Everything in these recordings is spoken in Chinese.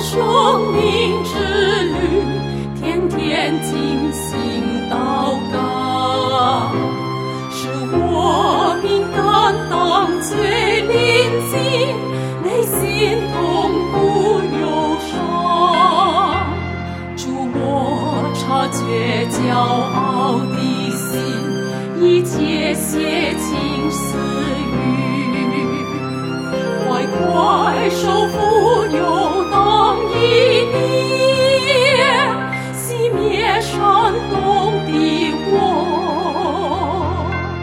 生命之旅，天天进行祷告，使我敏感当罪临近，内心痛苦忧伤。主，我察觉骄傲的心，一切邪情私欲，快手扶游荡一念，熄灭煽动的我。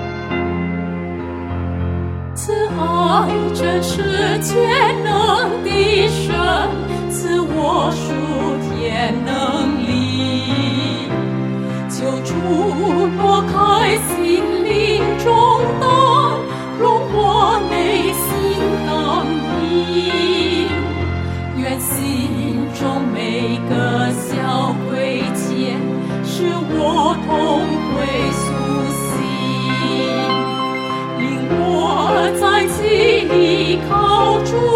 慈爱真是全能的神，赐我属天能力，求主挪开心灵重担，容我内心刚硬，愿心中每个小亏欠，使我痛悔苏醒，令我再次依靠主。